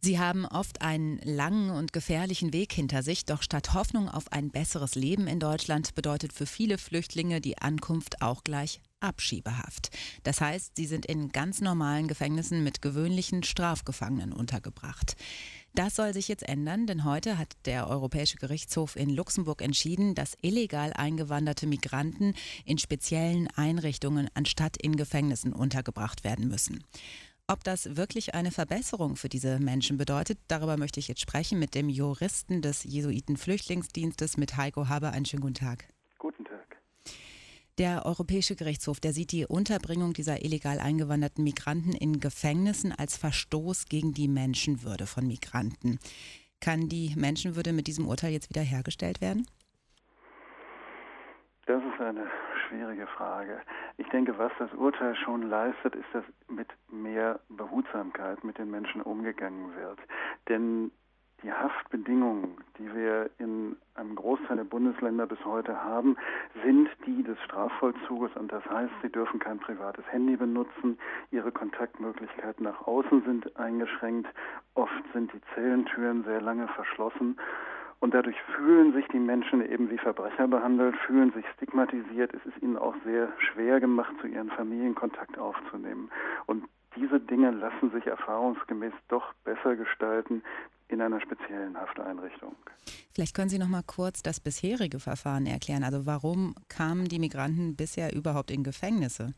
Sie haben oft einen langen und gefährlichen Weg hinter sich, doch statt Hoffnung auf ein besseres Leben in Deutschland bedeutet für viele Flüchtlinge die Ankunft auch gleich Abschiebehaft. Das heißt, sie sind in ganz normalen Gefängnissen mit gewöhnlichen Strafgefangenen untergebracht. Das soll sich jetzt ändern, denn heute hat der Europäische Gerichtshof in Luxemburg entschieden, dass illegal eingewanderte Migranten in speziellen Einrichtungen anstatt in Gefängnissen untergebracht werden müssen. Ob das wirklich eine Verbesserung für diese Menschen bedeutet, darüber möchte ich jetzt sprechen mit dem Juristen des Jesuiten-Flüchtlingsdienstes, mit Heiko Haber. Einen schönen guten Tag. Guten Tag. Der Europäische Gerichtshof, der sieht die Unterbringung dieser illegal eingewanderten Migranten in Gefängnissen als Verstoß gegen die Menschenwürde von Migranten. Kann die Menschenwürde mit diesem Urteil jetzt wieder hergestellt werden? Das ist eine schwierige Frage. Ich denke, was das Urteil schon leistet, ist, dass mit mehr Behutsamkeit mit den Menschen umgegangen wird. Denn die Haftbedingungen, die wir in einem Großteil der Bundesländer bis heute haben, sind die des Strafvollzuges. Und das heißt, sie dürfen kein privates Handy benutzen, ihre Kontaktmöglichkeiten nach außen sind eingeschränkt, oft sind die Zellentüren sehr lange verschlossen. Und dadurch fühlen sich die Menschen eben wie Verbrecher behandelt, fühlen sich stigmatisiert. Es ist ihnen auch sehr schwer gemacht, zu ihren Familien Kontakt aufzunehmen. Und diese Dinge lassen sich erfahrungsgemäß doch besser gestalten in einer speziellen Hafteinrichtung. Vielleicht können Sie noch mal kurz das bisherige Verfahren erklären. Also warum kamen die Migranten bisher überhaupt in Gefängnisse?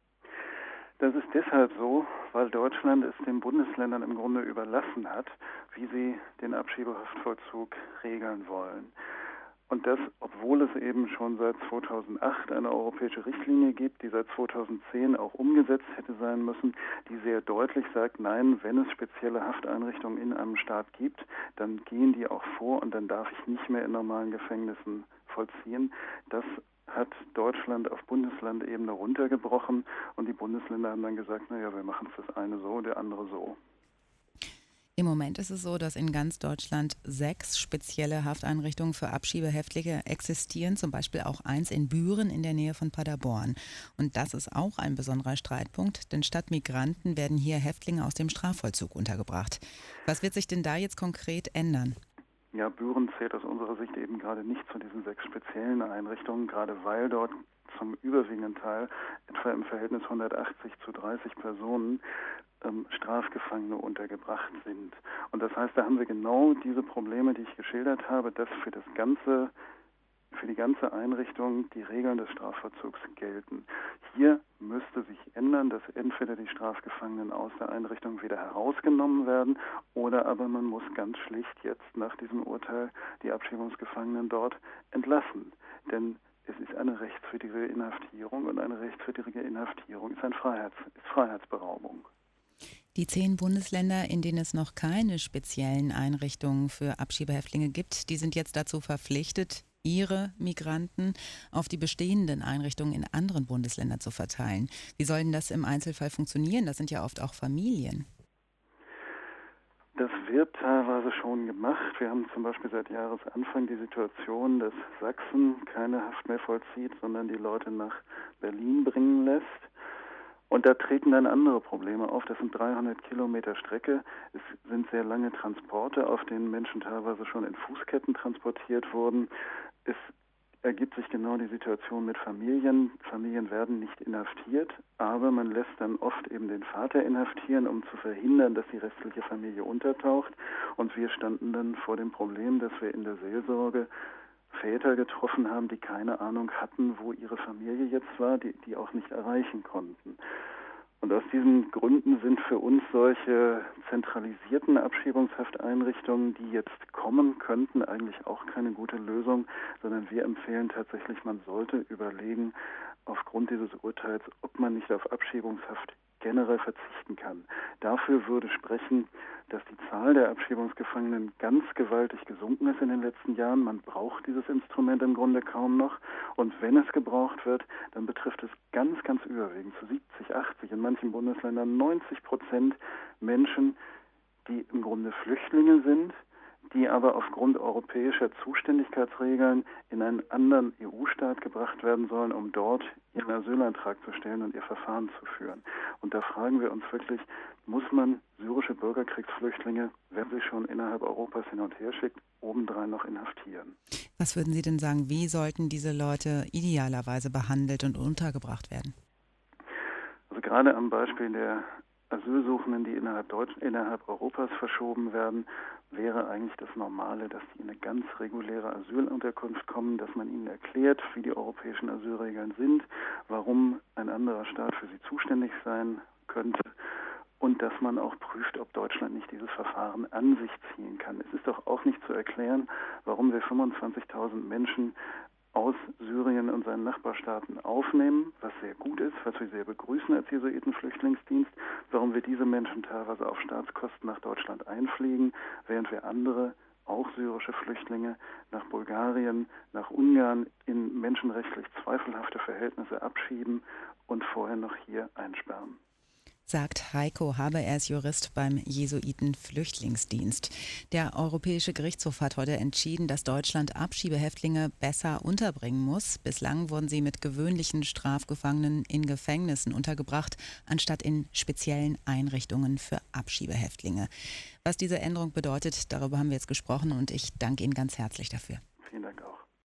Das ist deshalb so, weil Deutschland es den Bundesländern im Grunde überlassen hat, wie sie den Abschiebehaftvollzug regeln wollen. Und das, obwohl es eben schon seit 2008 eine europäische Richtlinie gibt, die seit 2010 auch umgesetzt hätte sein müssen, die sehr deutlich sagt, nein, wenn es spezielle Hafteinrichtungen in einem Staat gibt, dann gehen die auch vor und dann darf ich nicht mehr in normalen Gefängnissen vollziehen. Das hat Deutschland auf Bundeslandebene runtergebrochen und die Bundesländer haben dann gesagt, naja, wir machen es das eine so, der andere so. Im Moment ist es so, dass in ganz Deutschland 6 spezielle Hafteinrichtungen für Abschiebehäftlinge existieren, zum Beispiel auch eins in Büren in der Nähe von Paderborn. Und das ist auch ein besonderer Streitpunkt, denn statt Migranten werden hier Häftlinge aus dem Strafvollzug untergebracht. Was wird sich denn da jetzt konkret ändern? Ja, Büren zählt aus unserer Sicht eben gerade nicht zu diesen 6 speziellen Einrichtungen, gerade weil dort zum überwiegenden Teil, etwa im Verhältnis 180 zu 30 Personen, Strafgefangene untergebracht sind. Und das heißt, da haben wir genau diese Probleme, die ich geschildert habe, dass für die ganze Einrichtung die Regeln des Strafvollzugs gelten. Hier müsste sich ändern, dass entweder die Strafgefangenen aus der Einrichtung wieder herausgenommen werden oder aber man muss ganz schlicht jetzt nach diesem Urteil die Abschiebungsgefangenen dort entlassen. Denn es ist eine rechtswidrige Inhaftierung und eine rechtswidrige Inhaftierung ist Freiheitsberaubung. Die 10 Bundesländer, in denen es noch keine speziellen Einrichtungen für Abschiebehäftlinge gibt, die sind jetzt dazu verpflichtet, ihre Migranten auf die bestehenden Einrichtungen in anderen Bundesländern zu verteilen. Wie soll denn das im Einzelfall funktionieren? Das sind ja oft auch Familien. Das wird teilweise schon gemacht. Wir haben zum Beispiel seit Jahresanfang die Situation, dass Sachsen keine Haft mehr vollzieht, sondern die Leute nach Berlin bringen lässt. Und da treten dann andere Probleme auf. Das sind 300 Kilometer Strecke. Es sind sehr lange Transporte, auf denen Menschen teilweise schon in Fußketten transportiert wurden. Es ergibt sich genau die Situation mit Familien. Familien werden nicht inhaftiert, aber man lässt dann oft eben den Vater inhaftieren, um zu verhindern, dass die restliche Familie untertaucht. Und wir standen dann vor dem Problem, dass wir in der Seelsorge Väter getroffen haben, die keine Ahnung hatten, wo ihre Familie jetzt war, die auch nicht erreichen konnten. Und aus diesen Gründen sind für uns solche zentralisierten Abschiebungshafteinrichtungen, die jetzt kommen könnten, eigentlich auch keine gute Lösung, sondern wir empfehlen tatsächlich, man sollte überlegen, aufgrund dieses Urteils, ob man nicht auf Abschiebungshaft generell verzichten kann. Dafür würde sprechen, dass die Zahl der Abschiebungsgefangenen ganz gewaltig gesunken ist in den letzten Jahren. Man braucht dieses Instrument im Grunde kaum noch. Und wenn es gebraucht wird, dann betrifft es ganz, ganz überwiegend, zu 70, 80, in manchen Bundesländern 90% Menschen, die im Grunde Flüchtlinge sind, die aber aufgrund europäischer Zuständigkeitsregeln in einen anderen EU-Staat gebracht werden sollen, um dort ihren Asylantrag zu stellen und ihr Verfahren zu führen. Und da fragen wir uns wirklich, muss man syrische Bürgerkriegsflüchtlinge, wenn sie schon innerhalb Europas hin und her schickt, obendrein noch inhaftieren? Was würden Sie denn sagen, wie sollten diese Leute idealerweise behandelt und untergebracht werden? Also gerade am Beispiel der Asylsuchenden, die innerhalb Europas verschoben werden, wäre eigentlich das Normale, dass die in eine ganz reguläre Asylunterkunft kommen, dass man ihnen erklärt, wie die europäischen Asylregeln sind, warum ein anderer Staat für sie zuständig sein könnte und dass man auch prüft, ob Deutschland nicht dieses Verfahren an sich ziehen kann. Es ist doch auch nicht zu erklären, warum wir 25.000 Menschen aus Syrien und seinen Nachbarstaaten aufnehmen, was sehr gut ist, was wir sehr begrüßen als Jesuitenflüchtlingsdienst, warum wir diese Menschen teilweise auf Staatskosten nach Deutschland einfliegen, während wir andere, auch syrische Flüchtlinge, nach Bulgarien, nach Ungarn in menschenrechtlich zweifelhafte Verhältnisse abschieben und vorher noch hier einsperren. Sagt Heiko Habe, er ist Jurist beim Jesuiten-Flüchtlingsdienst. Der Europäische Gerichtshof hat heute entschieden, dass Deutschland Abschiebehäftlinge besser unterbringen muss. Bislang wurden sie mit gewöhnlichen Strafgefangenen in Gefängnissen untergebracht, anstatt in speziellen Einrichtungen für Abschiebehäftlinge. Was diese Änderung bedeutet, darüber haben wir jetzt gesprochen und ich danke Ihnen ganz herzlich dafür. Vielen Dank auch.